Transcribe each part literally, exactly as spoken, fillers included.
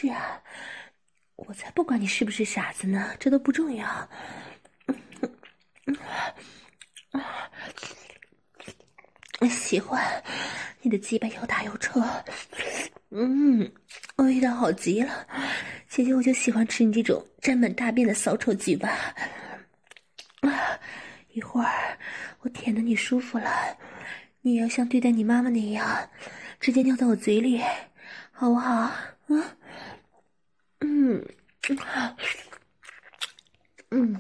是啊，我才不管你是不是傻子呢，这都不重要。喜欢你的鸡巴又大又臭，嗯，味道好极了。姐姐我就喜欢吃你这种沾满大便的骚臭鸡巴。啊，一会儿我舔得你舒服了，你也要像对待你妈妈那样，直接尿在我嘴里，好不好？嗯嗯嗯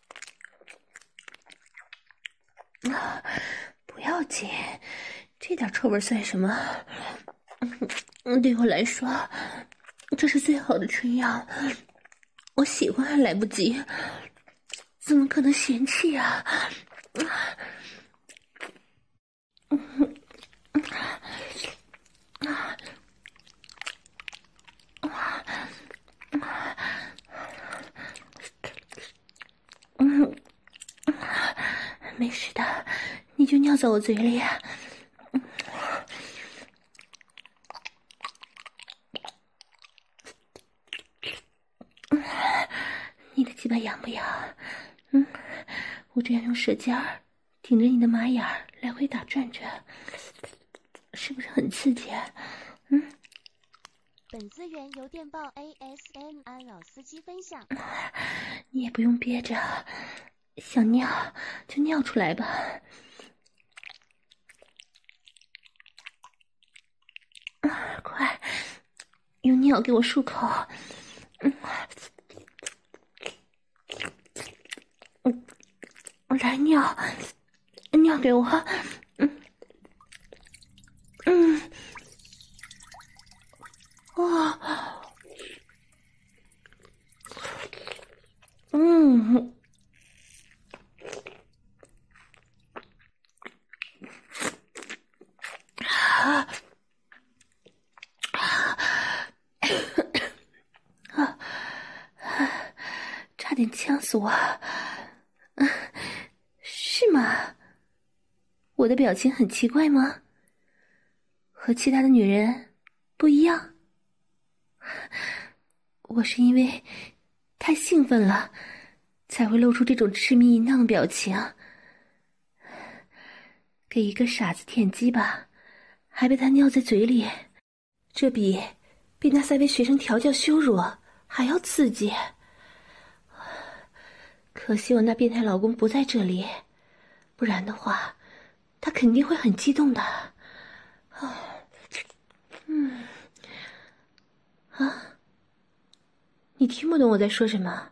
啊，不要紧，这点臭味算什么？嗯，对我来说，这是最好的春药。我喜欢还来不及，怎么可能嫌弃啊？嗯，没事的，你就尿在我嘴里。你的鸡巴痒不痒？嗯，我这样用舌尖儿顶着你的马眼儿来回打转转，是不是很刺激？嗯。 本资源由电报 A S M R 老司机分享。 你也不用憋着，想尿就尿出来吧。啊，快，用尿给我漱口。嗯，嗯，来尿，尿给我。嗯嗯，哇，嗯。啊啊！差点呛死我！嗯，是吗？我的表情很奇怪吗？和其他的女人不一样？我是因为太兴奋了，才会露出这种痴迷淫荡的表情。给一个傻子舔鸡巴，还被他尿在嘴里，这比被那三位学生调教羞辱还要刺激。可惜我那变态老公不在这里，不然的话他肯定会很激动的。啊，嗯，啊，你听不懂我在说什么？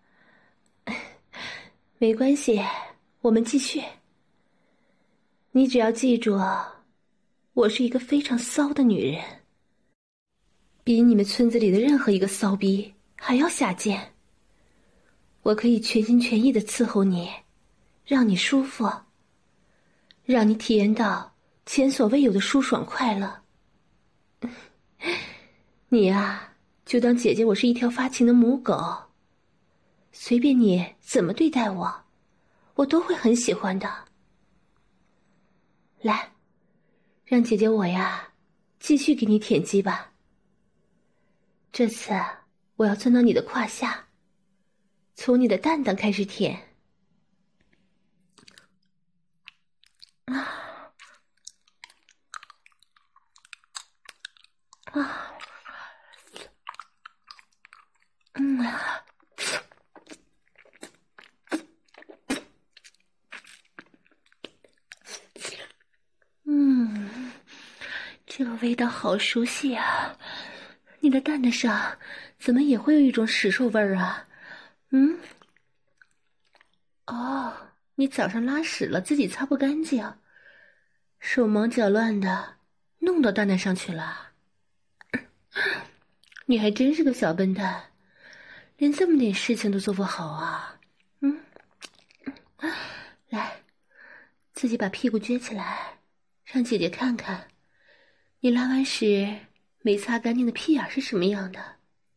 没关系，我们继续。你只要记住，我是一个非常骚的女人，比你们村子里的任何一个骚逼还要下贱。我可以全心全意地伺候你，让你舒服，让你体验到前所未有的舒爽快乐。你啊，就当姐姐我是一条发情的母狗，随便你怎么对待我，我都会很喜欢的。来，让姐姐我呀继续给你舔鸡吧。这次我要钻到你的胯下，从你的蛋蛋开始舔。啊啊，嗯啊，嗯，这个味道好熟悉啊！你的蛋蛋上怎么也会有一种屎臭味儿啊？嗯，哦，你早上拉屎了，自己擦不干净，手忙脚乱的弄到蛋蛋上去了。你还真是个小笨蛋，连这么点事情都做不好啊！嗯，来，自己把屁股撅起来，让姐姐看看，你拉完屎没擦干净的屁眼是什么样的。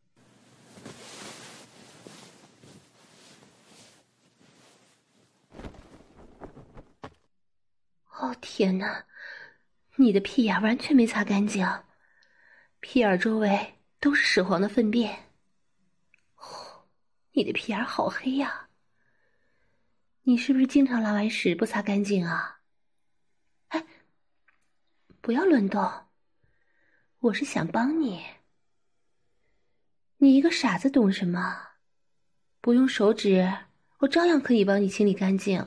哦天哪，你的屁眼完全没擦干净，屁眼周围都是屎黄的粪便。哦，你的屁眼好黑呀！你是不是经常拉完屎不擦干净啊？哎，不要乱动，我是想帮你。你一个傻子懂什么？不用手指，我照样可以帮你清理干净。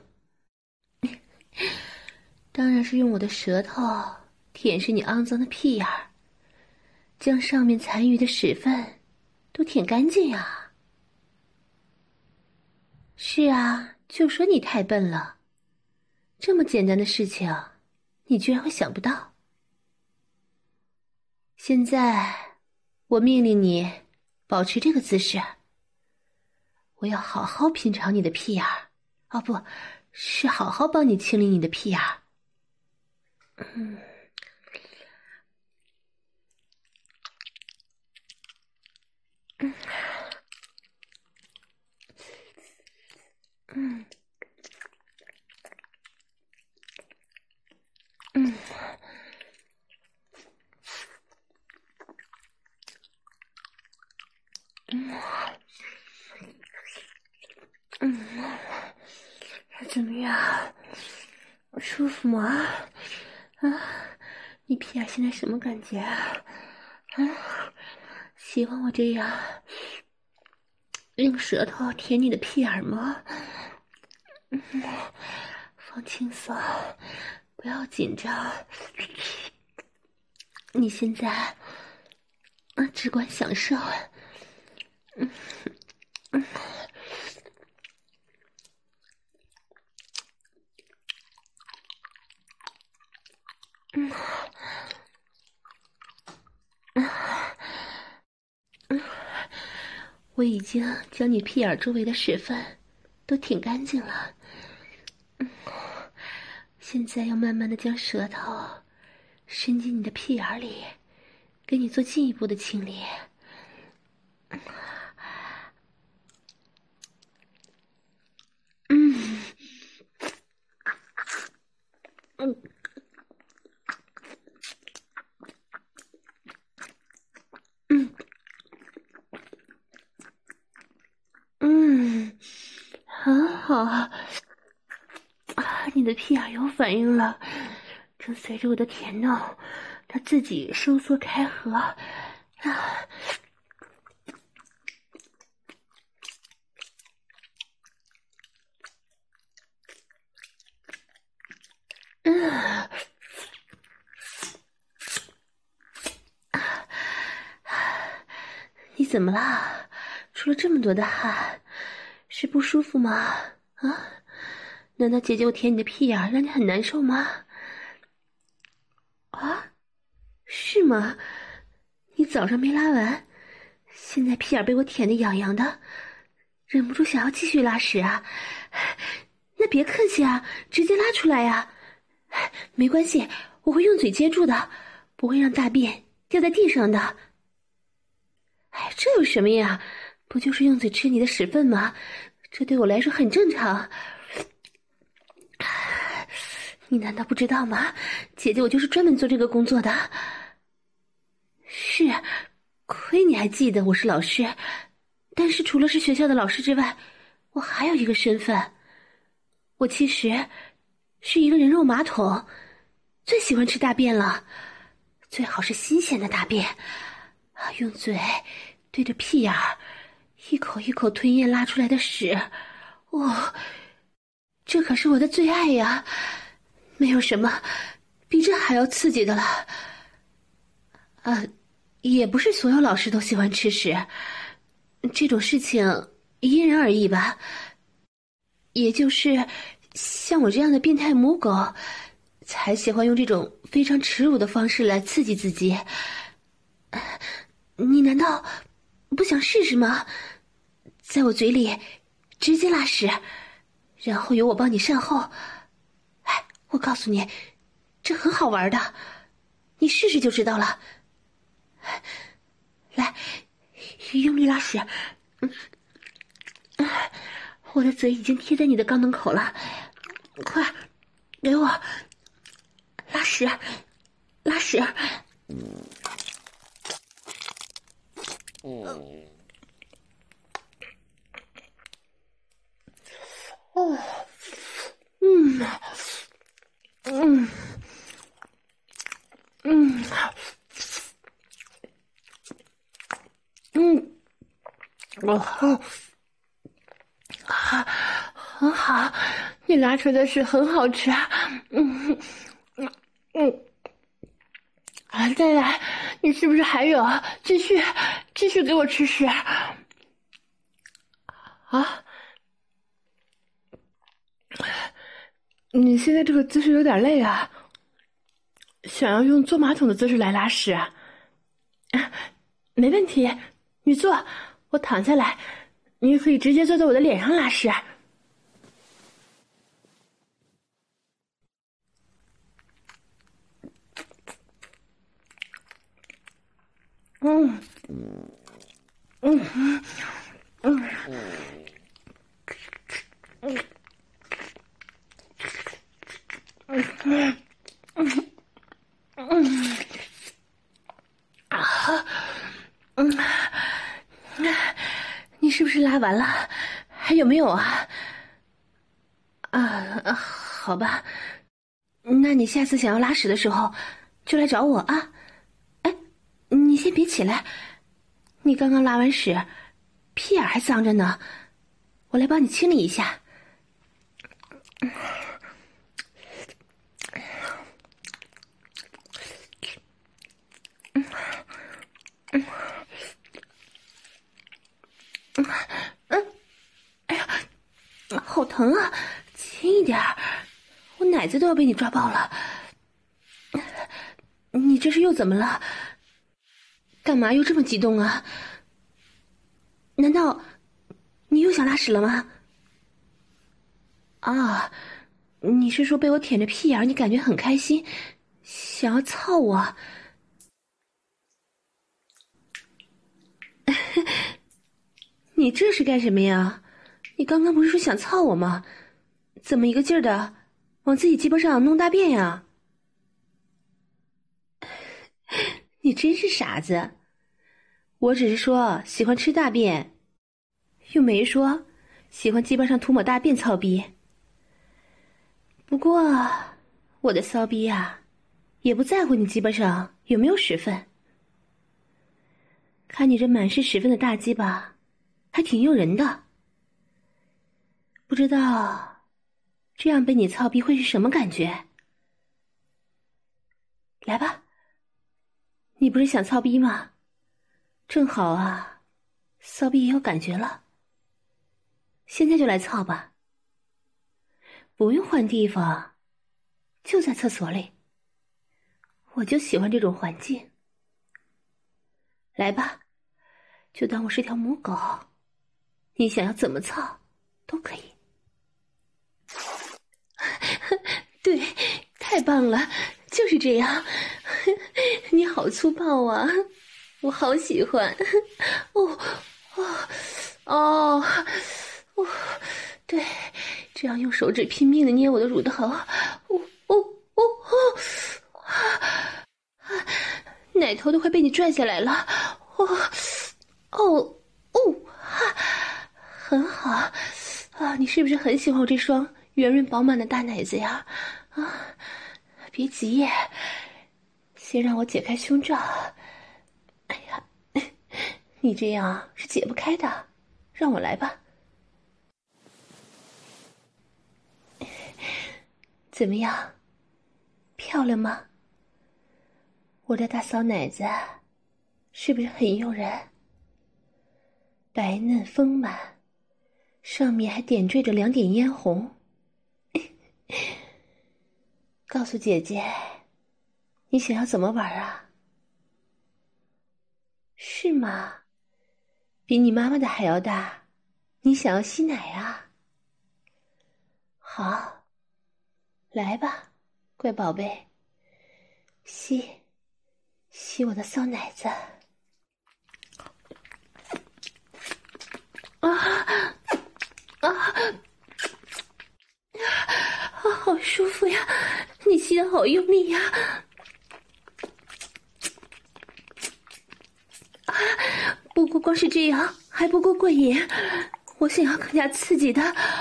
当然是用我的舌头舔舐你肮脏的屁眼儿，将上面残余的屎粪都舔干净呀。是啊，就说你太笨了，这么简单的事情你居然会想不到。现在我命令你保持这个姿势，我要好好品尝你的屁眼儿，哦不，是好好帮你清理你的屁眼儿。嗯，嗯，嗯，嗯，嗯，嗯，怎么样？舒服吗？啊，你屁眼现在什么感觉啊？啊，喜欢我这样用舌头舔你的屁眼吗？嗯，放轻松，不要紧张。你现在啊，只管享受。嗯嗯嗯嗯嗯，我已经将你屁眼周围的屎粪都舔干净了。嗯，现在要慢慢的将舌头伸进你的屁眼里，给你做进一步的清理。嗯嗯嗯嗯，很好啊，你的屁眼有反应了，正随着我的舔弄，它自己收缩开合。啊，嗯，你怎么啦？出了这么多的汗，是不舒服吗？啊？难道姐姐我舔你的屁眼让你很难受吗？啊？是吗？你早上没拉完，现在屁眼被我舔得痒痒的，忍不住想要继续拉屎啊？那别客气啊，直接拉出来呀！没关系，我会用嘴接住的，不会让大便掉在地上的。哎，这有什么呀？不就是用嘴吃你的屎粪吗？这对我来说很正常。你难道不知道吗？姐姐我就是专门做这个工作的。是，亏你还记得我是老师，但是除了是学校的老师之外，我还有一个身份。我其实是一个人肉马桶，最喜欢吃大便了，最好是新鲜的大便，用嘴对着屁眼儿一口一口吞咽拉出来的屎，哦，这可是我的最爱呀！没有什么比这还要刺激的了。啊，也不是所有老师都喜欢吃屎，这种事情因人而异吧。也就是像我这样的变态母狗，才喜欢用这种非常耻辱的方式来刺激自己。你难道不想试试吗？在我嘴里直接拉屎，然后由我帮你善后。哎，我告诉你，这很好玩的，你试试就知道了。来，用力拉屎。我的嘴已经贴在你的肛门口了，快，给我拉屎，拉屎。 哦，嗯，嗯，嗯，嗯，我好，很好，你拉出的屎很好吃，嗯，嗯，嗯，啊，再来，你是不是还有？继续，继续给我吃屎，啊！你现在这个姿势有点累啊，想要用坐马桶的姿势来拉屎啊？没问题，你坐，我躺下来，你也可以直接坐在我的脸上拉屎。嗯，嗯，嗯，嗯。嗯嗯嗯啊嗯，你是不是拉完了？还有没有啊？啊，好吧，那你下次想要拉屎的时候，就来找我啊。哎，你先别起来，你刚刚拉完屎，屁眼还脏着呢，我来帮你清理一下。嗯，哎呀，好疼啊！轻一点，我奶子都要被你抓爆了。你这是又怎么了？干嘛又这么激动啊？难道你又想拉屎了吗？啊，你是说被我舔着屁眼，你感觉很开心，想要操我？你这是干什么呀？你刚刚不是说想操我吗？怎么一个劲儿的往自己鸡巴上弄大便呀？你真是傻子！我只是说喜欢吃大便，又没说喜欢鸡巴上涂抹大便操逼。不过我的骚逼啊，也不在乎你鸡巴上有没有屎粪。看你这满是屎粪的大鸡巴，还挺诱人的。不知道这样被你操逼会是什么感觉？来吧，你不是想操逼吗？正好啊，骚逼也有感觉了。现在就来操吧，不用换地方，就在厕所里。我就喜欢这种环境。来吧，就当我是条母狗，你想要怎么操都可以。对，太棒了，就是这样。你好粗暴啊，我好喜欢。哦哦哦哦，对，这样用手指拼命的捏我的乳头。哦哦哦哦，奶头都快被你拽下来了。哦哦哦，很好啊！你是不是很喜欢我这双圆润饱满的大奶子呀？啊，别急，先让我解开胸罩。哎呀，你这样是解不开的，让我来吧。怎么样，漂亮吗？我的大骚奶子是不是很诱人？白嫩丰满，上面还点缀着两点嫣红。告诉姐姐，你想要怎么玩啊？是吗？比你妈妈的还要大，你想要吸奶啊？好，来吧，乖宝贝，吸，吸我的骚奶子。啊啊啊！好舒服呀，你吸得好用力呀！不， 不过光是这样还不够过瘾，我想要更加刺激的。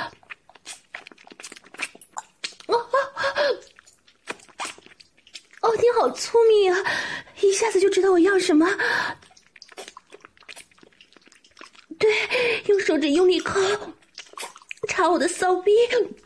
哦哦哦，你好聪明啊，一下子就知道我要什么。对，用手指用力抠，插我的骚逼。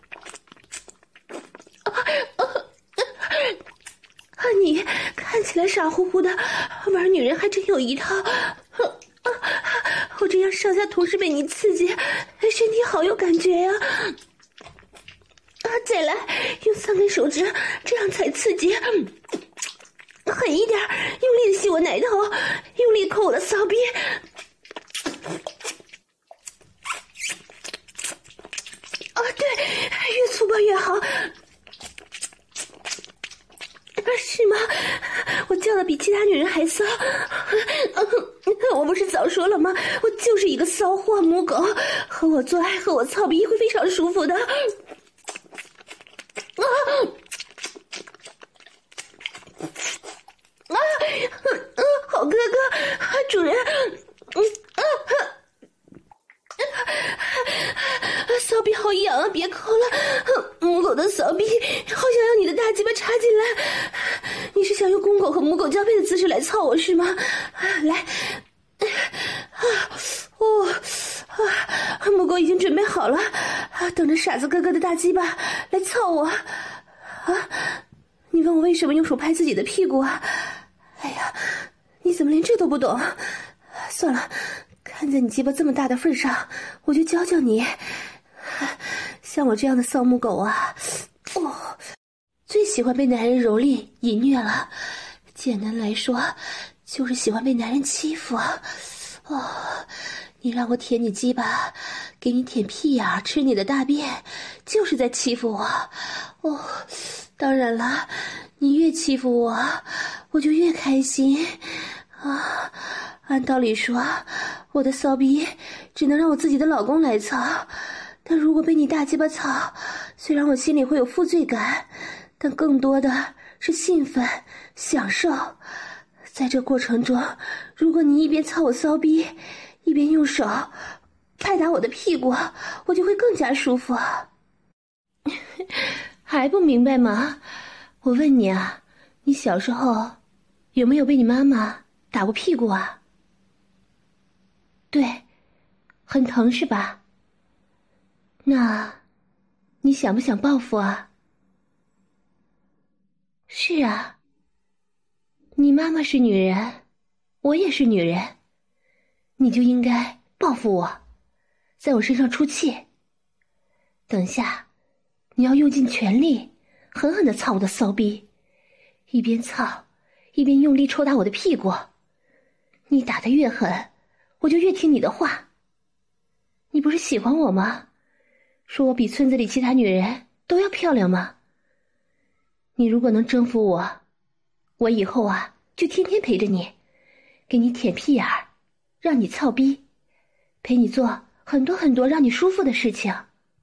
啊啊啊！你看起来傻乎乎的，玩女人还真有一套。啊啊！我这样上下同时被你刺激，身体好有感觉呀！啊，再来，用三根手指，这样才刺激。狠一点，用力的吸我奶头，用力抠我的骚逼。啊，对，越粗暴越好。是吗？我叫的比其他女人还骚。我不是早说了吗？我就是一个骚货母狗，和我做爱和我操逼会非常舒服的。啊！啊！嗯，好哥哥，主人，嗯啊。骚逼好痒啊，别抠了！母狗的骚逼，好想要你的大鸡巴插进来。你是想用公狗和母狗交配的姿势来操我是吗？来，啊，哦，啊，母狗已经准备好了，啊，等着傻子哥哥的大鸡巴来操我。啊，你问我为什么用手拍自己的屁股啊？哎呀，你怎么连这都不懂？算了。看在你鸡巴这么大的份上，我就教教你。像我这样的骚母狗啊，哦，最喜欢被男人蹂躏淫虐了。简单来说，就是喜欢被男人欺负。哦，你让我舔你鸡巴，给你舔屁眼，吃你的大便，就是在欺负我。哦，当然了，你越欺负我，我就越开心。啊，按道理说，我的骚逼只能让我自己的老公来操，但如果被你大鸡巴操，虽然我心里会有负罪感，但更多的是兴奋、享受。在这过程中，如果你一边操我骚逼，一边用手拍打我的屁股，我就会更加舒服。还不明白吗？我问你啊，你小时候有没有被你妈妈打过屁股啊？对，很疼是吧？那你想不想报复啊？是啊，你妈妈是女人，我也是女人，你就应该报复我，在我身上出气。等下你要用尽全力狠狠地操我的骚逼，一边操一边用力抽打我的屁股。你打得越狠，我就越听你的话。你不是喜欢我吗？说我比村子里其他女人都要漂亮吗？你如果能征服我，我以后啊就天天陪着你，给你舔屁眼儿，让你操逼，陪你做很多很多让你舒服的事情。啊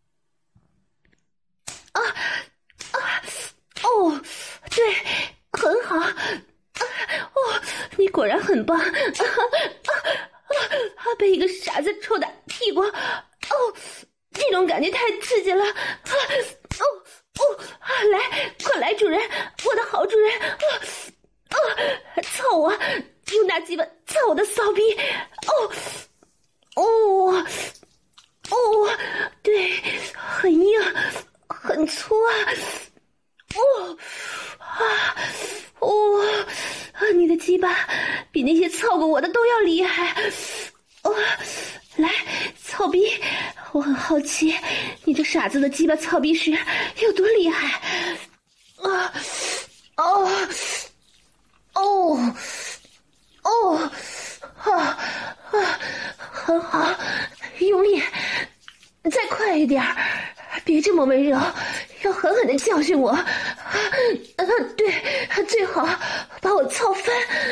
啊哦，对，很好。哦，你果然很棒。啊啊啊！被一个傻子抽打屁股，哦，这种感觉太刺激了。啊哦哦，来，快来，主人，我的好主人。啊啊！操我，用大鸡巴操我的骚逼。哦哦哦，对，很硬，很粗啊。哦啊哦啊！你的鸡巴比那些操过我的都要厉害。哦，来，操逼！我很好奇，你这傻子的鸡巴操逼时有多厉害。啊哦哦哦啊啊！很好，用力，再快一点，别这么温柔，要狠狠地教训我。啊啊，对，最好把我操翻。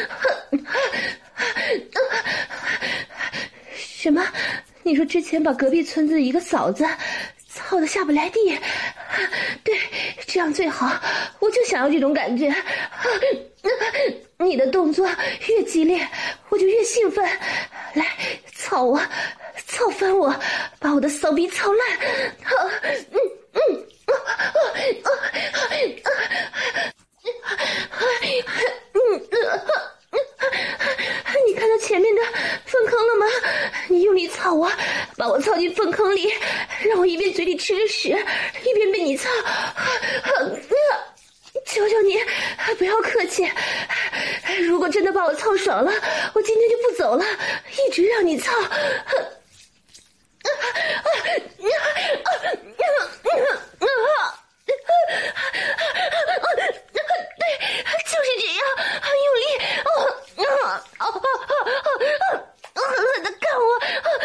什么？你说之前把隔壁村子一个嫂子操得下不来地？对，这样最好，我就想要这种感觉。你的动作越激烈，我就越兴奋， 来操我，操翻我，把我的骚逼操烂！啊，嗯嗯，啊啊啊啊啊！你看到前面的粪坑了吗？你用力操我，把我操进粪坑里，让我一边嘴里吃着屎，一边被你操。求求你，不要客气。如果真的把我操爽了，我今天就不走了，一直让你操。对，就是这样，用力。他干我，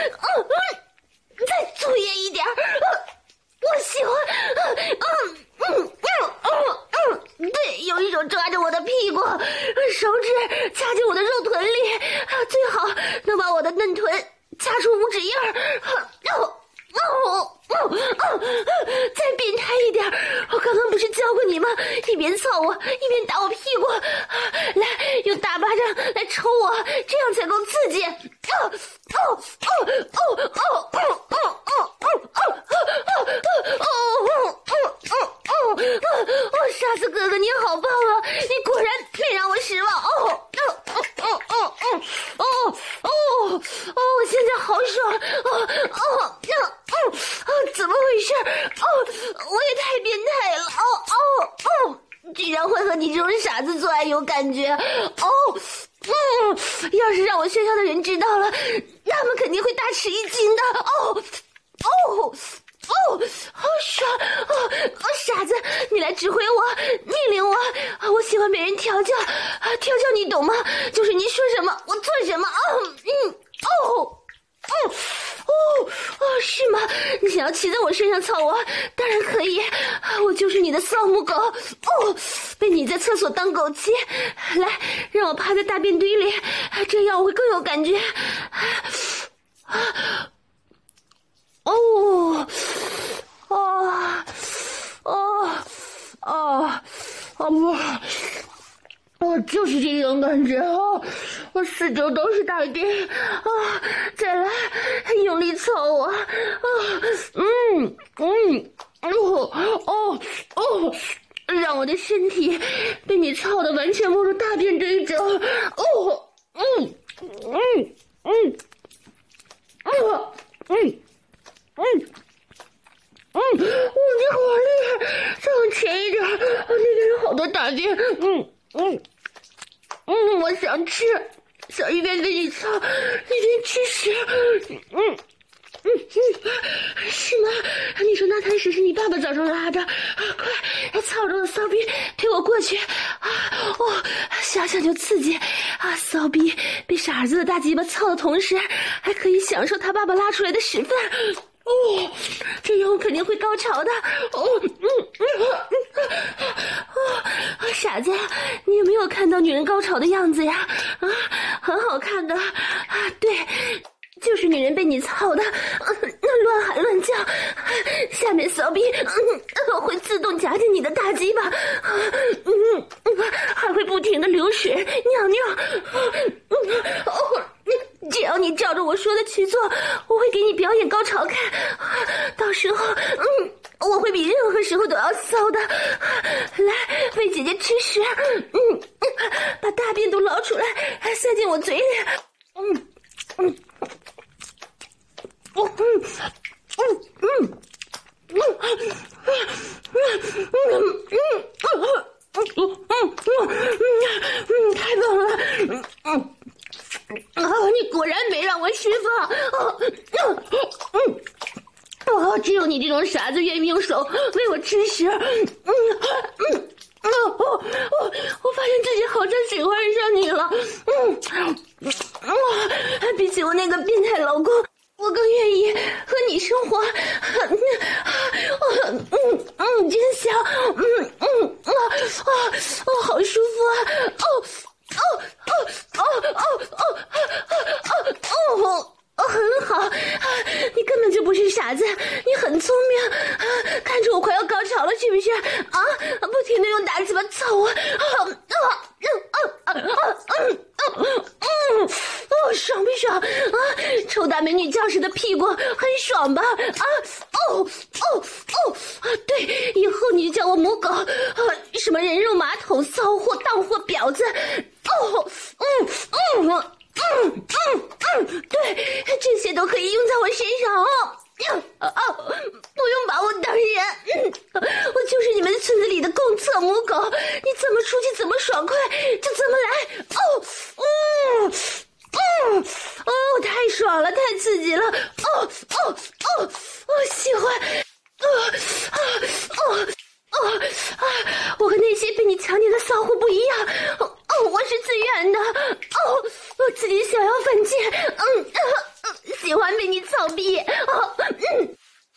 再粗野一点，我喜欢。对，有一手抓着我的屁股，手指掐进我的肉臀里，最好能把我的嫩臀掐出五指印儿。哦哦哦哦！再变态一点，我刚刚不是教过你吗？一边操我，一边打我屁股，来用大巴掌来抽我，这样才够刺激。哦哦哦哦哦哦哦哦哦哦哦哦！沙子哥哥，你好棒啊！你果然没让我失望。哦哦哦哦哦哦哦哦哦！我现在好爽。哦哦哦哦！怎么回事？哦，我也太变态了。哦哦哦！居然会和你这种傻子做爱有感觉。哦，嗯，要是让我学校的人知道了，他们肯定会大吃一惊的。哦哦。哦，好爽！哦，哦，傻子，你来指挥我，命令我。我喜欢被人调教，调教你懂吗？就是你说什么，我做什么。哦，嗯，哦，哦，哦，哦，是吗？你想要骑在我身上操我，当然可以。我就是你的骚母狗。哦，被你在厕所当狗骑。来，让我趴在大便堆里，这样我会更有感觉。啊。哦，哦，哦，哦，哦不，哦，就是这种感觉哦，我四周都是大便啊！再来，用力操我啊！嗯嗯哦哦哦，让我的身体被你操得完全没入大便这一种。哦，嗯嗯嗯，哦嗯。嗯嗯，哦，你好厉害！再往前一点，啊，那边有好多大便。嗯嗯嗯，我想吃，想一边给你操，一边吃屎。嗯嗯嗯，是吗？你说那滩屎是你爸爸早上拉的？啊，快，操着我骚逼推我过去！啊哦，想想就刺激啊！骚逼被傻儿子的大鸡巴操的同时，还可以享受他爸爸拉出来的屎粪。哦，这样我肯定会高潮的。哦，嗯嗯哦，傻子，你有没有看到女人高潮的样子呀？啊，很好看的啊，对，就是女人被你操的，那乱喊乱叫，下面骚逼嗯会自动夹进你的大鸡巴，嗯嗯，还会不停的流水尿尿，嗯哦。只要你照着我说的去做，我会给你表演高潮看。到时候，嗯，我会比任何时候都要骚的。来，喂姐姐吃屎，嗯，把大便都捞出来，塞进我嘴里。嗯嗯嗯嗯嗯嗯嗯嗯嗯，太棒了，嗯嗯。哦，你果然没让我失望。哦，嗯嗯，哦，只有你这种傻子愿意用手喂我吃屎。嗯嗯哦哦哦，我发现自己好像喜欢上你了。嗯，哦，比起我那个变态老公，我更愿意和你生活。嗯嗯嗯嗯，真香。嗯嗯啊啊哦，好舒服啊。哦。哦哦哦哦哦哦哦哦哦，很好，你根本就不是傻子，你很聪明，看着我快要高潮了，是不是？啊，不停的用大鸡巴操我，啊啊啊啊啊啊啊啊！ 哦，爽不爽啊？臭大美女教师的屁股很爽吧？啊，哦哦哦，对，以后你就叫我母狗，啊，什么人肉马桶、骚货、荡货、婊子，哦，嗯嗯嗯嗯嗯，对，这些都可以用在我身上哦。啊啊！不用把我当人，嗯，我就是你们村子里的公厕母狗，你怎么出去怎么爽快就怎么来。哦，嗯嗯，哦，太爽了，太刺激了。哦哦哦，我喜欢。哦哦哦哦啊！我和那些被你强奸的骚货不一样。哦哦，我是自愿的。哦，我自己想要犯贱。嗯。啊喜欢被你操逼，哦，嗯，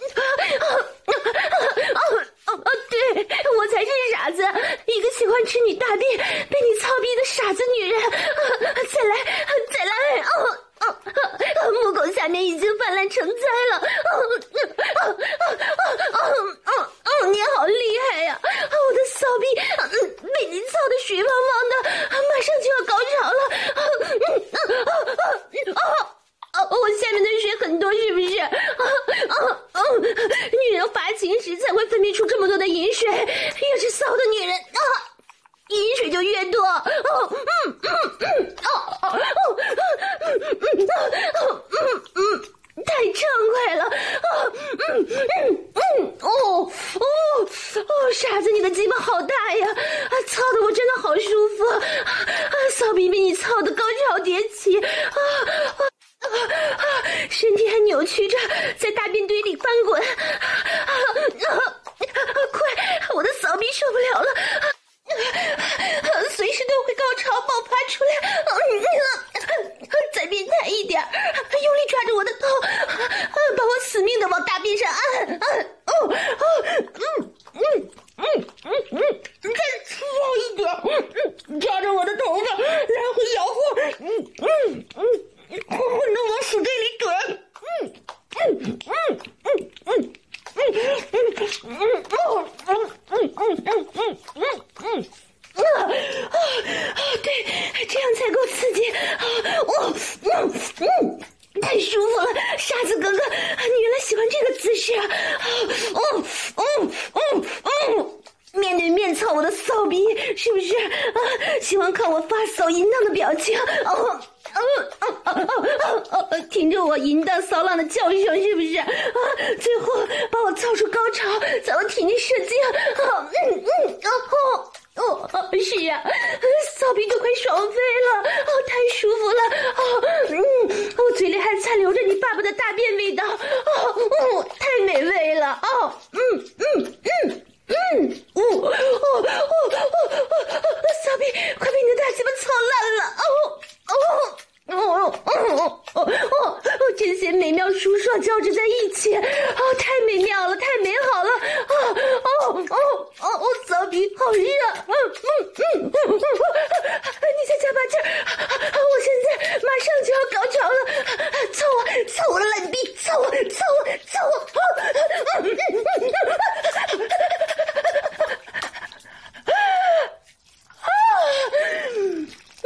哦哦哦，对，我才是傻子，一个喜欢吃你大便、被你操逼的傻子女人。再来，再来，哦哦哦，母狗下面已经泛滥成灾了。哦哦哦哦哦哦，你好厉害呀！我的骚逼，嗯，被你操的水汪汪的，马上就要高潮了。嗯嗯哦哦。哦，我下面的水很多，是不是？啊啊啊！女人发情时才会分泌出这么多的饮水，越是骚的女人啊，饮水就越多。哦，嗯嗯嗯，哦哦哦，嗯嗯哦嗯嗯，太畅快了。啊，嗯嗯嗯，哦哦哦，傻子，你的鸡巴好大呀！啊，操的我真的好舒服。啊，骚逼被你操的高潮迭起。啊啊！啊啊！身体还扭曲着，在大便堆里翻滚。啊啊啊！快，我的骚逼受不了了，啊、随时都会高潮爆发出来。嗯、啊，再变态一点，用力抓着我的头，啊，把我死命的往大便上按。按哦哦嗯嗯嗯嗯嗯，再粗暴一点，嗯嗯，抓着我的头发来回摇晃。嗯嗯嗯。混混的往死堆里怼，嗯嗯嗯嗯嗯嗯嗯嗯哦嗯嗯嗯嗯嗯嗯嗯啊啊啊！对，这样才够刺激啊！哦嗯嗯，太舒服了，傻子哥哥，你原来喜欢这个姿势啊！哦哦哦哦！面对面操我的骚逼，是不是啊？喜欢看我发骚淫荡的表情，哦。哦哦哦哦哦哦！听着我淫荡骚浪的叫声，是不是啊？最后把我操出高潮，在我体内射精。哦嗯嗯哦哦哦，是啊，骚逼都快爽飞了，哦，太舒服了。哦嗯，我嘴里还残留着你爸爸的大便味道。哦嗯，太美味了。哦嗯嗯嗯。嗯，哦哦哦哦哦，骚逼，快被你的大鸡巴操烂了！哦哦哦哦哦哦哦哦，这些美妙舒爽交织在一起，哦，太美妙了，太美好了！哦哦哦哦哦，骚逼好热！嗯嗯嗯嗯，你再加把劲儿，我现在马上就要高潮了！操我，操我的烂逼，操我，操我，操我！嗯嗯嗯嗯。啊，嗯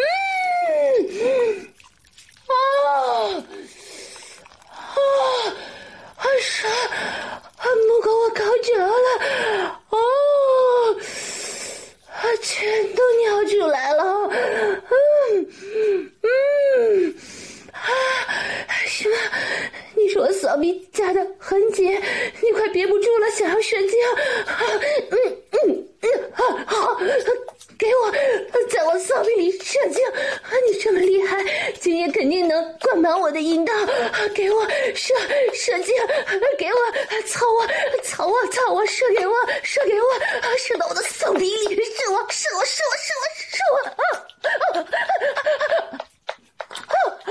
嗯，啊啊啊爽！啊，母狗我高潮了，哦，啊，全都尿出来了，嗯嗯啊，什么？你说我骚逼夹得很紧，你快憋不住了，想要射精，啊，嗯嗯嗯，好好。给我，在我骚逼里射精！你这么厉害，精液肯定能灌满我的阴道。给我射射精，给我操我操我操我射给我射给我射到我的骚逼里，射我射我射我射我射我！啊啊啊啊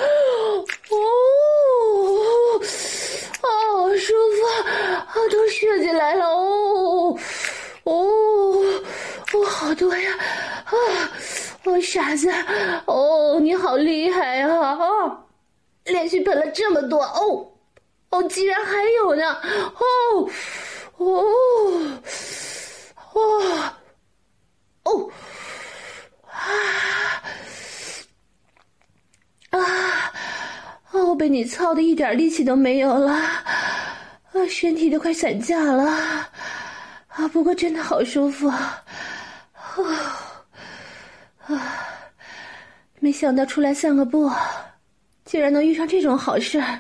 哦哦，舒服，啊，都射进来了哦哦。哦，好多呀！啊，哦，傻子，哦，你好厉害啊！哦，连续喷了这么多，哦，哦，居然还有呢！哦，哦，哦，哦，啊啊！ 被你操的一点力气都没有了，啊，身体都快散架了，啊，不过真的好舒服，啊，啊，没想到出来散个步，竟然能遇上这种好事儿，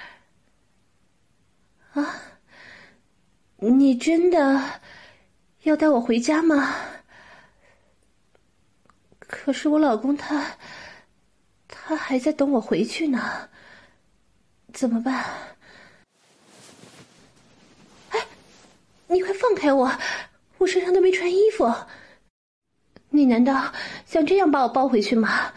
啊，你真的要带我回家吗？可是我老公他他还在等我回去呢，怎么办？哎，你快放开我，我身上都没穿衣服，你难道想这样把我抱回去吗？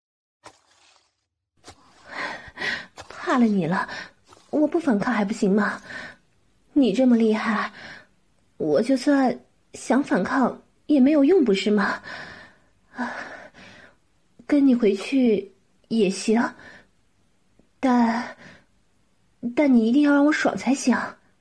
怕了你了，我不反抗还不行吗？你这么厉害，我就算想反抗也没有用，不是吗？啊，跟你回去也行，但但你一定要让我爽才行。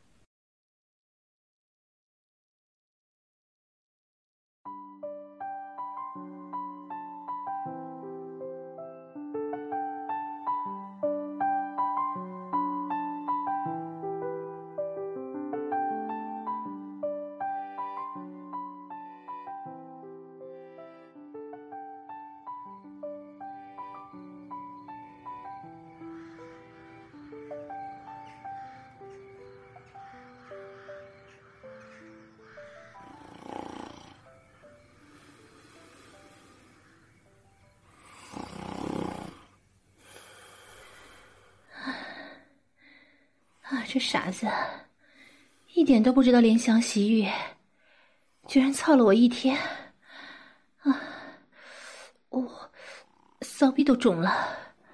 啊，这傻子一点都不知道怜香惜玉，居然操了我一天啊！我骚逼都肿了，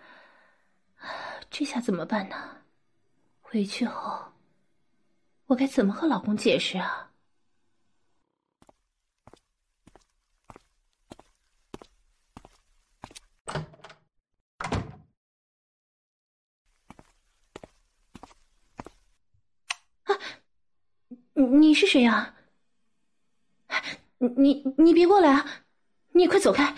这下怎么办呢？回去后我该怎么和老公解释啊？啊，你是谁啊？你你别过来啊！你快走开！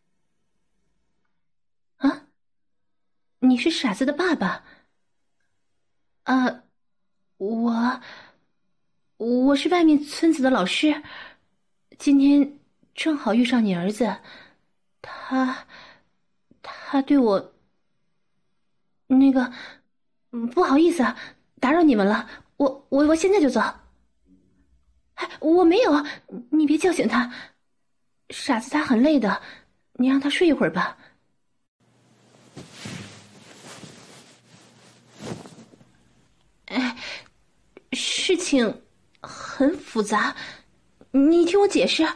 啊，你是傻子的爸爸？啊，我我是外面村子的老师，今天正好遇上你儿子，他他对我那个不好意思啊，打扰你们了，我我我现在就走。我没有，你别叫醒他，傻子他很累的，你让他睡一会儿吧。哎，事情很复杂，你听我解释。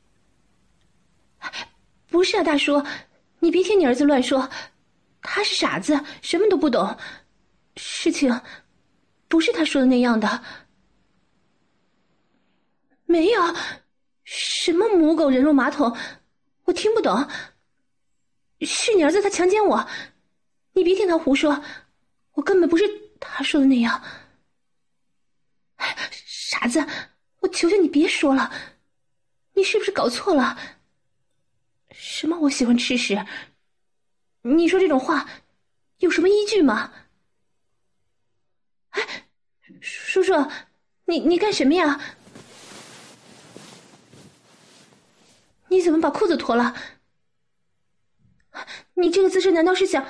不是啊，大叔，你别听你儿子乱说，他是傻子，什么都不懂，事情不是他说的那样的。没有，什么母狗人肉马桶，我听不懂。是你儿子他强奸我，你别听他胡说，我根本不是他说的那样。傻子，我求求你别说了，你是不是搞错了？什么我喜欢吃屎？你说这种话有什么依据吗？哎，叔叔，你你干什么呀？你怎么把裤子脱了？你这个姿势难道是想……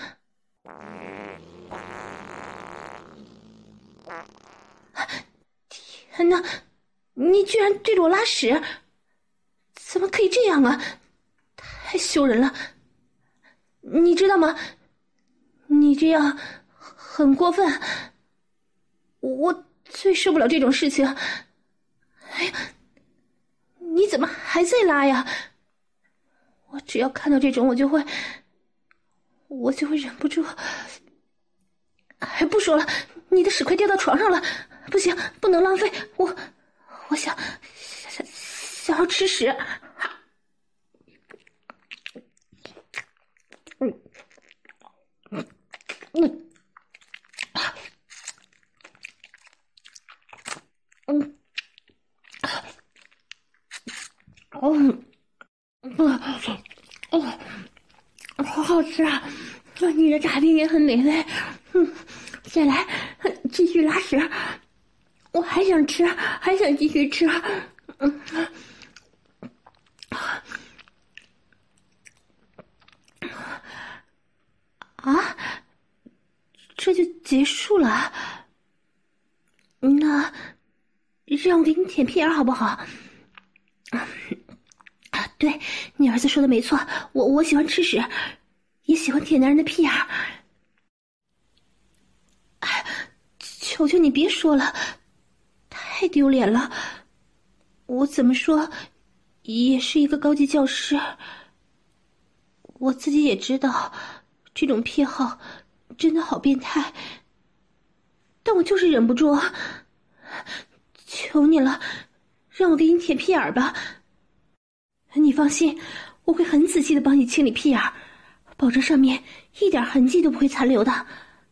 天哪，你居然对着我拉屎，怎么可以这样啊？太羞人了，你知道吗？你这样很过分，我最受不了这种事情。哎呀，你怎么还在拉呀？我只要看到这种，我就会，我就会忍不住。哎，不说了，你的屎快掉到床上了，不行，不能浪费。我，我想，想想要吃屎。嗯，嗯，嗯，嗯，哦，嗯，哦，好好吃啊！你你的大便也很美味，嗯，再来，继续拉屎，我还想吃，还想继续吃，嗯，啊，这就结束了？那让我给你舔屁眼好不好？啊，对，你儿子说的没错，我我喜欢吃屎，也喜欢舔男人的屁眼。求求你别说了，太丢脸了。我怎么说，也是一个高级教师。我自己也知道，这种癖好真的好变态，但我就是忍不住。求你了，让我给你舔屁眼吧。你放心，我会很仔细的帮你清理屁眼，保证上面一点痕迹都不会残留的。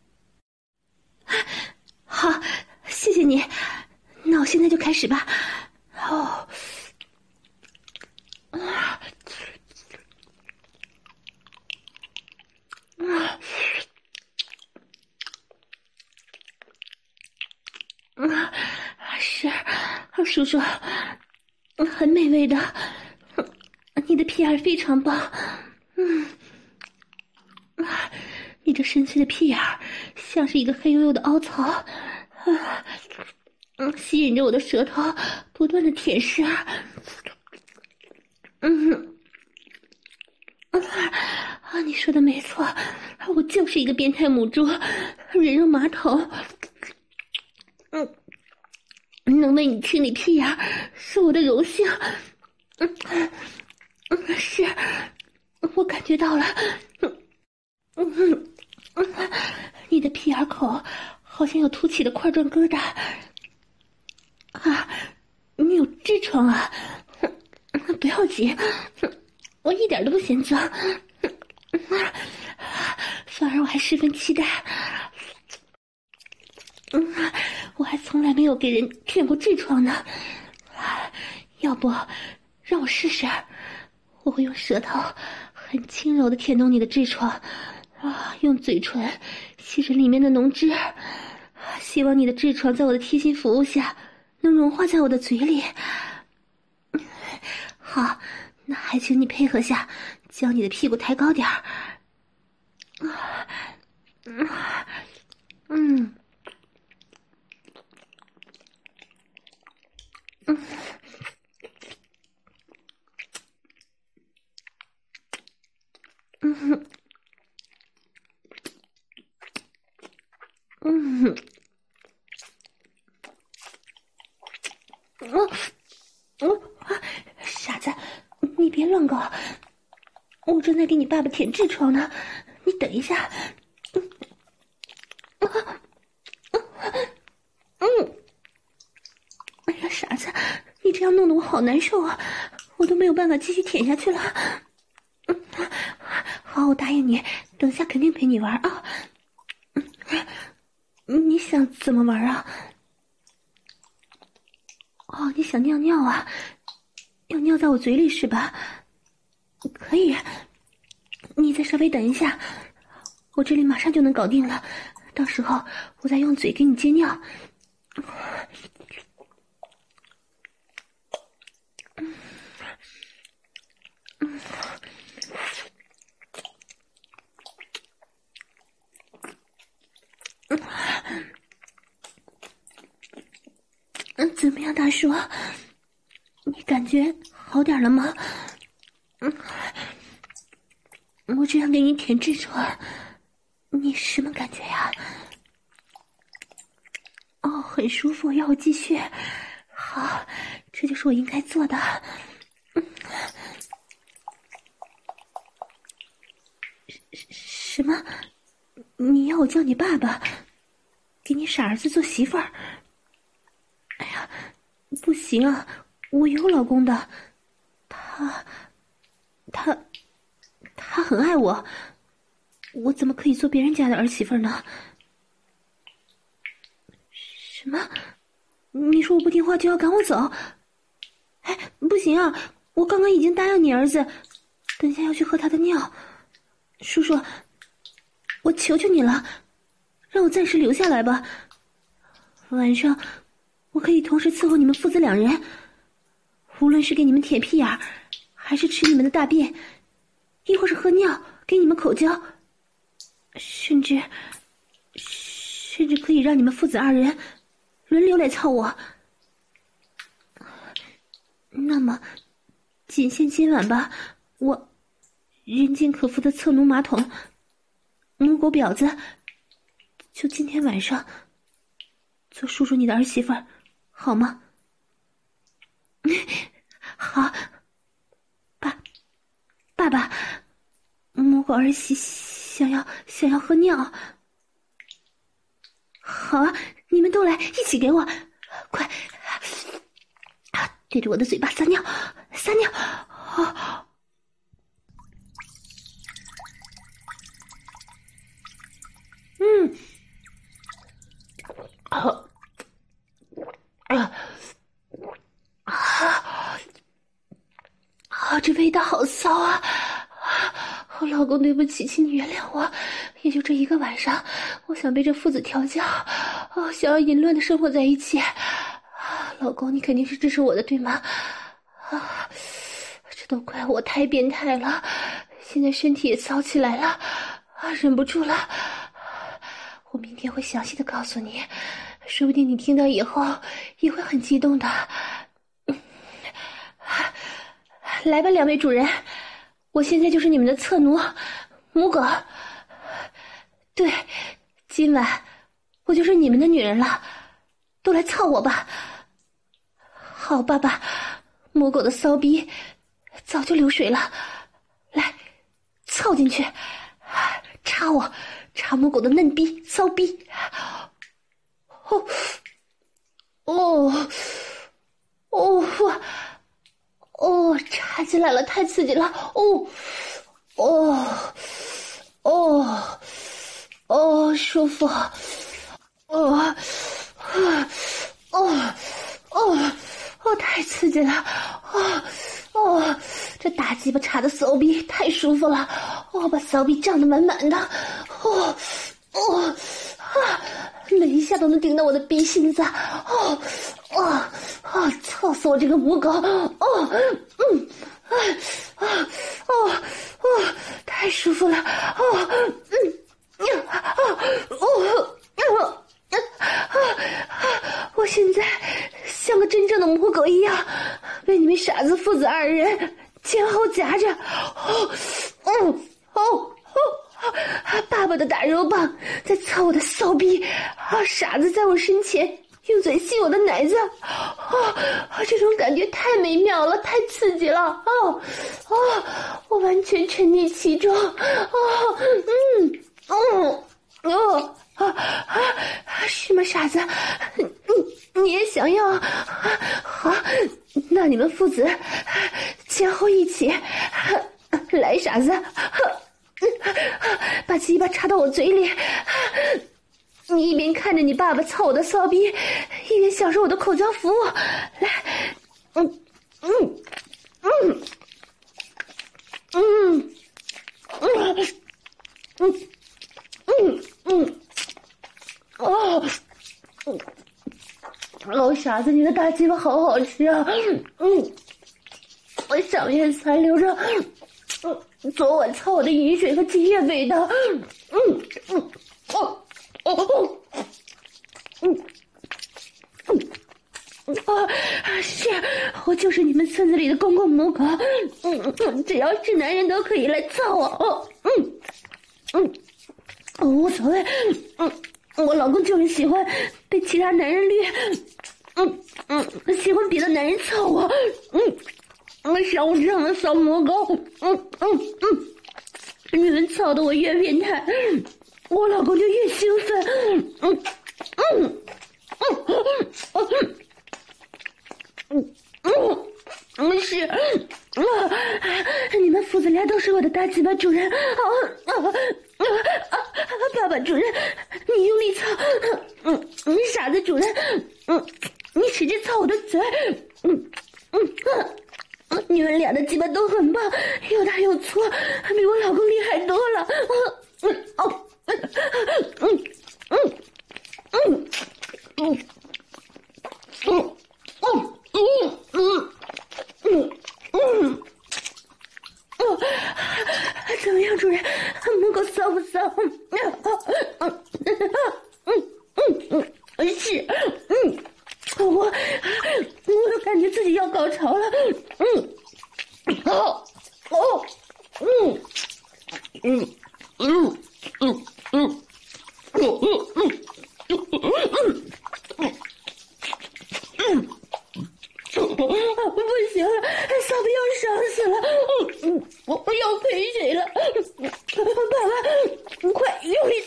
好，谢谢你，那我现在就开始吧。哦，啊，啊，啊，是，叔叔，很美味的，你的屁眼非常棒，嗯，啊，你这深邃的屁眼像是一个黑黝黝的凹槽，啊，嗯，吸引着我的舌头，不断的舔舐，嗯，啊，你说的没错，我就是一个变态母猪，人肉马桶，嗯。能为你清理屁眼是我的荣幸，嗯嗯，是，我感觉到了，嗯嗯嗯，你的屁眼口好像有凸起的块状疙瘩，啊，你有痔疮啊？不要紧，我一点都不嫌脏，反而我还十分期待。嗯，我还从来没有给人舔过痔疮呢，要不让我试试？我会用舌头很轻柔的舔动你的痔疮，啊，用嘴唇吸着里面的浓汁，希望你的痔疮在我的贴心服务下能融化在我的嘴里。好，那还请你配合下，将你的屁股抬高点儿。嗯嗯。嗯嗯嗯，我我傻子，你别乱搞，我正在给你爸爸舔痔疮呢，你等一下。嗯嗯，哎呀，傻子，你这样弄得我好难受啊，我都没有办法继续舔下去了。嗯，好，我答应你，等下肯定陪你玩啊。嗯，你想怎么玩啊？哦，你想尿尿啊？要尿在我嘴里是吧？可以，你再稍微等一下，我这里马上就能搞定了，到时候我再用嘴给你接尿。嗯，怎么样，大叔？你感觉好点了吗？嗯，我这样给你舔痔疮，你什么感觉呀？哦，很舒服，要我继续？好，这就是我应该做的。嗯，什么？你要我叫你爸爸，给你傻儿子做媳妇儿？哎呀，不行啊，我有老公的，他，他，他很爱我，我怎么可以做别人家的儿媳妇呢？什么？你说我不听话就要赶我走？哎，不行啊，我刚刚已经答应你儿子，等下要去喝他的尿。叔叔， 我求求你了，让我暂时留下来吧。晚上我可以同时伺候你们父子两人，无论是给你们舔屁眼儿，还是吃你们的大便，亦或是喝尿给你们口交，甚至甚至可以让你们父子二人轮流来操我。那么仅限今晚吧，我人间可夫的侧奴马桶母狗婊子，就今天晚上做叔叔你的儿媳妇儿好吗？好。爸爸爸，母狗儿媳想要想要喝尿。好啊，你们都来，一起给我，快对着我的嘴巴撒尿撒尿。哦，嗯，好，啊啊啊！这味道好骚啊！我老公，对不起，请你原谅我。也就这一个晚上，我想被这父子调教，哦，想要淫乱的生活在一起。老公，你肯定是支持我的，对吗？啊，这都怪我太变态了，现在身体也骚起来了，啊，忍不住了。我明天会详细的告诉你，说不定你听到以后也会很激动的。来吧，两位主人，我现在就是你们的侧奴母狗。对，今晚我就是你们的女人了，都来操我吧。好，爸爸，母狗的骚逼早就流水了，来，凑进去，插我，插母狗的嫩逼、骚逼。哦，哦，哦，哦，插进来了，太刺激了！哦，哦，哦，哦，舒服！哦，哦，哦。哦，太刺激了！哦哦，这大鸡巴插的骚逼太舒服了！哦，把骚逼胀得满满的！哦哦啊，每一下都能顶到我的逼心子！哦哦哦，操死我这个母狗！哦嗯啊啊哦哦，太舒服了！哦嗯啊哦哦。我现在像个真正的母狗一样，被你们傻子父子二人前后夹着。哦，哦，哦，哦，爸爸的大肉棒在操我的骚逼，啊，傻子在我身前用嘴吸我的奶子。哦，这种感觉太美妙了，太刺激了。哦，哦，我完全沉溺其中。哦，嗯，哦，哦。啊啊！是吗，傻子？你你也想要？好，那你们父子前后一起来，傻子，把鸡巴插到我嘴里。你一边看着你爸爸操我的骚逼，一边享受我的口交服务。来，嗯嗯嗯嗯嗯嗯嗯嗯。哦，老傻子，你的大鸡巴好好吃啊！嗯，我上面残留着嗯昨晚操我的饮水和精液味道。嗯嗯哦哦嗯嗯啊，是我就是你们村子里的公公母狗。嗯嗯，只要是男人都可以来操我。哦嗯嗯，无所谓。嗯。我老公就是喜欢被其他男人虐，嗯嗯，喜欢别的男人操我，嗯，我像我这样的小母狗，嗯嗯嗯，你们操的我越变态，我老公就越兴奋，嗯嗯嗯嗯嗯嗯嗯是，啊，你们父子俩都是我的大鸡巴主人，啊啊啊啊！爸爸主任，你用力操，嗯嗯，傻子主任，嗯，你使劲操我的嘴，嗯嗯嗯，你们俩的鸡巴都很棒，又大又粗，比我老公厉害多了，嗯嗯哦，嗯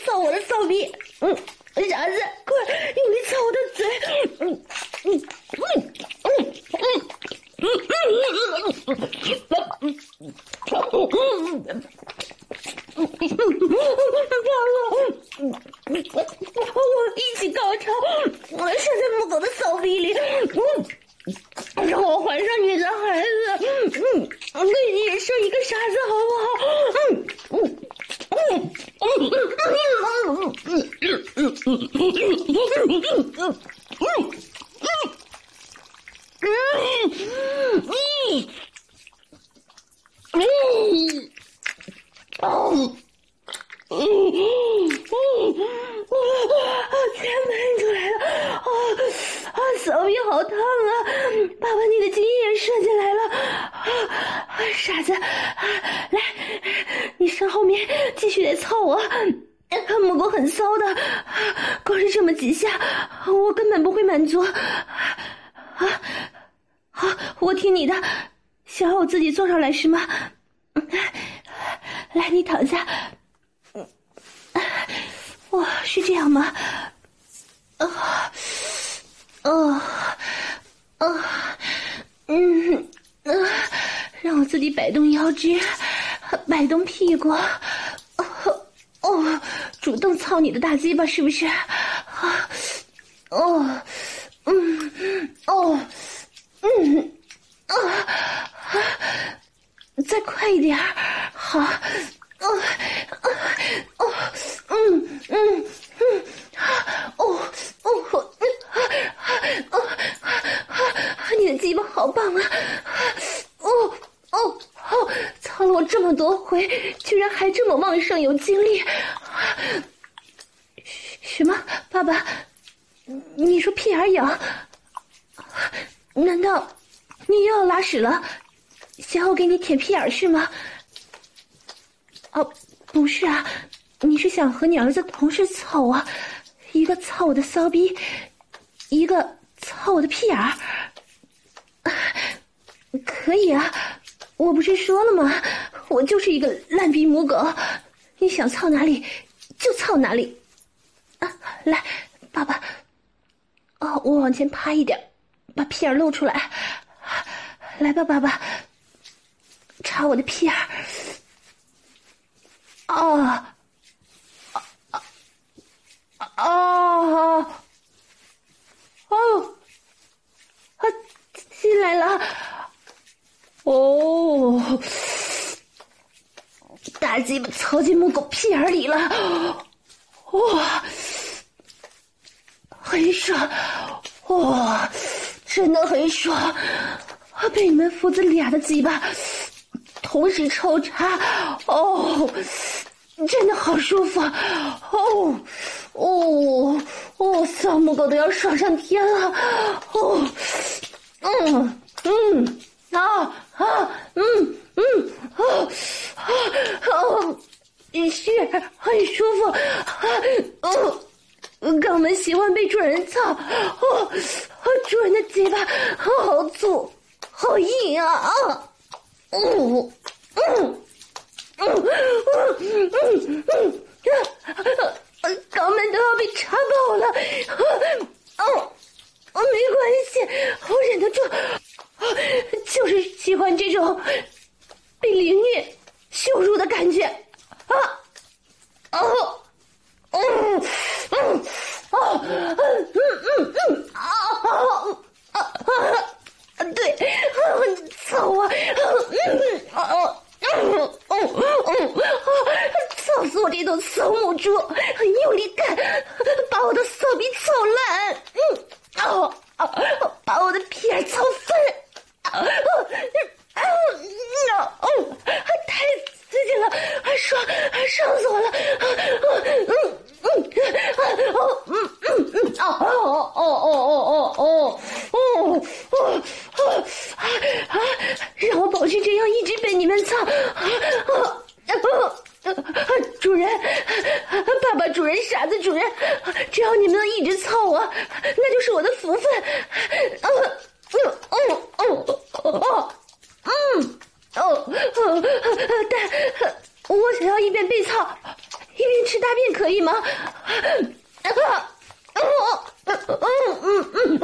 操我的骚逼！嗯，傻子，快用力操我的嘴！嗯嗯嗯嗯嗯嗯我一起高潮，我射在母狗的骚逼里。嗯。让我怀上你的孩子，嗯，我给你也生一个傻子，好不好？嗯嗯嗯嗯嗯嗯全喷出来了！啊啊，骚逼好烫啊！爸爸，你的精液也射进来了！啊啊，傻子，啊，来，你身后面继续得操我。母狗很骚的，光是这么几下，我根本不会满足。啊，好，我听你的，想让我自己坐上来是吗？来，你躺下。哇，是这样吗？啊，哦，哦，嗯，啊，让我自己摆动腰肢，摆动屁股，哦，哦，主动操你的大鸡巴是不是？啊，哦，嗯，哦，嗯，啊，啊，再快一点，好，哦，哦，哦，嗯嗯嗯，哦哦，嗯，哦，你的鸡巴好棒啊！哦哦哦，操了我这么多回，居然还这么旺盛有精力。什么？爸爸，你说屁眼痒？难道你又要拉屎了？想我给你舔屁眼是吗？哦，不是啊，你是想和你儿子同时操啊？一个操我的骚逼，一个操我的屁眼儿。可以啊，我不是说了吗？我就是一个烂逼母狗，你想操哪里就操哪里。啊，来，爸爸，哦，我往前趴一点，把屁眼露出来。来吧，爸爸，插我的屁眼。哦，哦，哦，啊，进来了。哦，大鸡巴操进母狗屁眼里了，哇，很爽，哇，真的很爽，被你们父子俩的鸡巴同时抽插，哦，真的好舒服，哦，哦，哦，小母狗都要爽上天了，哦，嗯嗯。啊啊嗯嗯哦啊哦，是很舒服啊哦，肛门喜欢被主人操哦，主人的嘴巴好粗好硬啊啊嗯嗯嗯嗯嗯嗯，肛门都要被插爆了，哦哦没关系，我忍得住。就是喜欢这种被凌虐、羞辱的感觉啊！哦，嗯嗯哦嗯嗯嗯啊啊啊！对，操我！嗯哦嗯嗯嗯操死我这头骚母猪！用力干，把我的骚逼操烂！嗯哦哦，把我的屁眼操翻！哦哦哦哦！太刺激了，爽爽死我了！嗯嗯嗯哦嗯嗯嗯哦哦哦哦哦哦哦哦哦啊！让我保持这样一直被你们操啊啊！主人，爸爸，主人，傻子，主人，只要你们能一直操我，那就是我的福分。嗯嗯嗯嗯哦嗯哦，但我想要一边被操一边吃大便，可可以吗？啊！嗯嗯嗯嗯嗯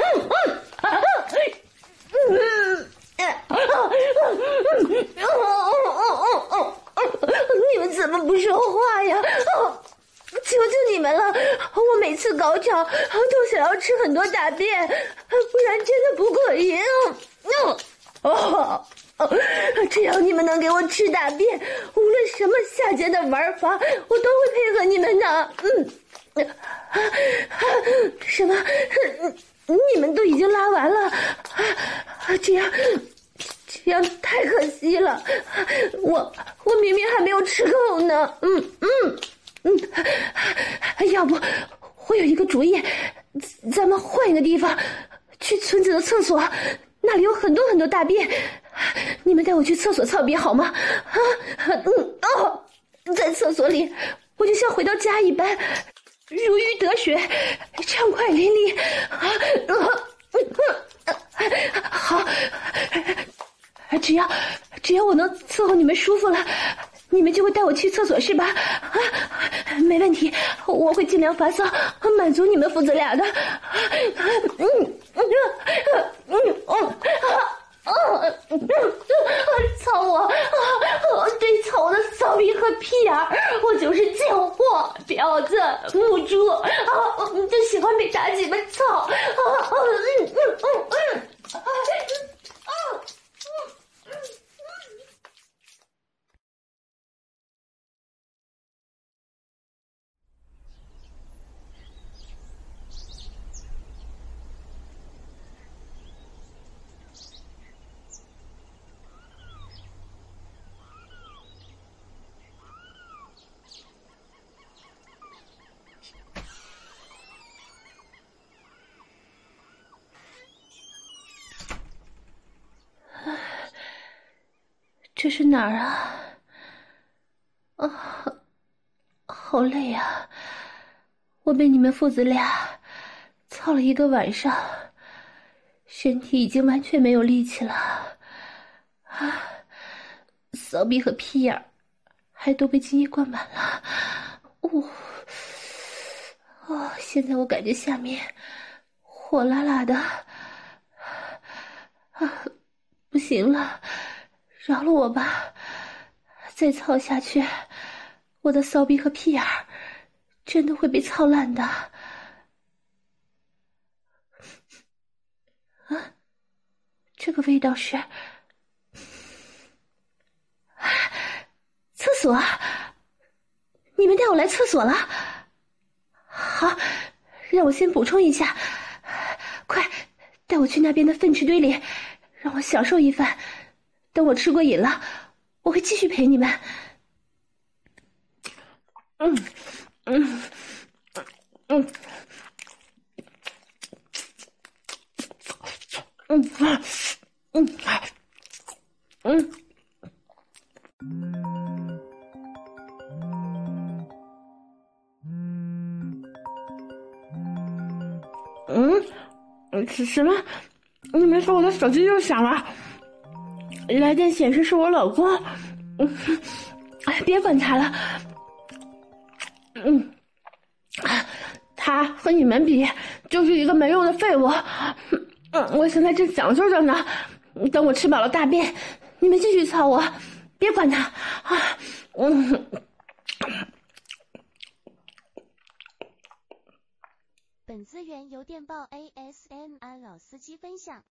嗯，你们怎么不说话呀？求求你们了！我每次高潮都想要吃很多大便，不然真的不可以。哦，只要你们能给我吃大便，无论什么下贱的玩法，我都会配合你们的。嗯，什么？你们都已经拉完了？这样，这样太可惜了。我我明明还没有吃够呢。嗯嗯嗯，要不我有一个主意，咱们换一个地方，去村子的厕所。那里有很多很多大便，你们带我去厕所操逼好吗？啊，嗯哦，在厕所里，我就像回到家一般，如鱼得水，畅快淋漓。啊，呃呃、好，只要只要我能伺候你们舒服了，你们就会带我去厕所是吧？啊，没问题，我会尽量发骚，满足你们父子俩的。嗯嗯嗯嗯啊操我啊！对操我的骚逼和屁眼儿，我就是贱货、婊子、母猪啊！就喜欢被妲己们操啊！嗯嗯嗯嗯啊啊！这是哪儿啊？啊，好累啊！我被你们父子俩操了一个晚上，身体已经完全没有力气了。啊，骚逼和屁眼儿还都被精液灌满了。哦，哦，现在我感觉下面火辣辣的。啊，不行了，饶了我吧！再操下去，我的骚逼和屁眼儿真的会被操烂的。啊，这个味道是厕所？你们带我来厕所了？好，让我先补充一下，快带我去那边的粪池堆里，让我享受一番。等我吃过瘾了，我会继续陪你们。嗯嗯嗯嗯嗯嗯嗯嗯，什什么？你们说我的手机又响了？来电显示是我老公。嗯，哎，别管他了。嗯，他和你们比就是一个没用的废物。嗯，我现在正享受着呢。等我吃饱了大便，你们继续操我，别管他。啊，嗯。 本资源由电报 A S M R 老司机分享。